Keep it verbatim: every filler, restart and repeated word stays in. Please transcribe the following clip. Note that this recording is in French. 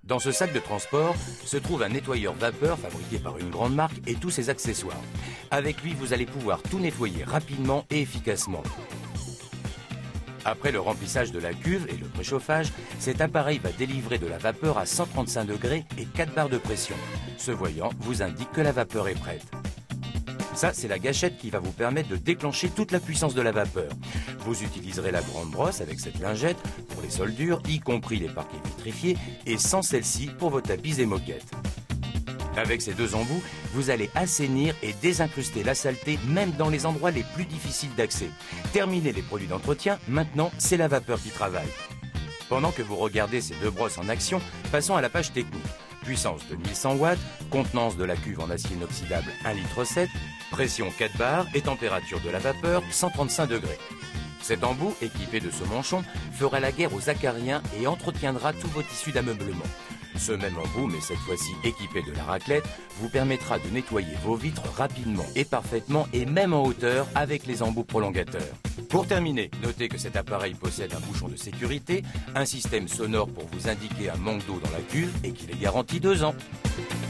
Dans ce sac de transport se trouve un nettoyeur vapeur fabriqué par une grande marque et tous ses accessoires. Avec lui, vous allez pouvoir tout nettoyer rapidement et efficacement. Après le remplissage de la cuve et le préchauffage, cet appareil va délivrer de la vapeur à cent trente-cinq degrés et quatre bars de pression. Ce voyant vous indique que la vapeur est prête. Ça, c'est la gâchette qui va vous permettre de déclencher toute la puissance de la vapeur. Vous utiliserez la grande brosse avec cette lingette pour les sols durs, y compris les parquets vitrifiés, et sans celle-ci pour vos tapis et moquettes. Avec ces deux embouts, vous allez assainir et désincruster la saleté même dans les endroits les plus difficiles d'accès. Terminez les produits d'entretien, maintenant c'est la vapeur qui travaille. Pendant que vous regardez ces deux brosses en action, passons à la page technique. Puissance de mille cent watts, contenance de la cuve en acier inoxydable un virgule sept litres, pression quatre bars et température de la vapeur cent trente-cinq degrés. Cet embout, équipé de ce manchon, fera la guerre aux acariens et entretiendra tous vos tissus d'ameublement. Ce même embout, mais cette fois-ci équipé de la raclette, vous permettra de nettoyer vos vitres rapidement et parfaitement et même en hauteur avec les embouts prolongateurs. Pour terminer, notez que cet appareil possède un bouchon de sécurité, un système sonore pour vous indiquer un manque d'eau dans la cuve et qu'il est garanti deux ans.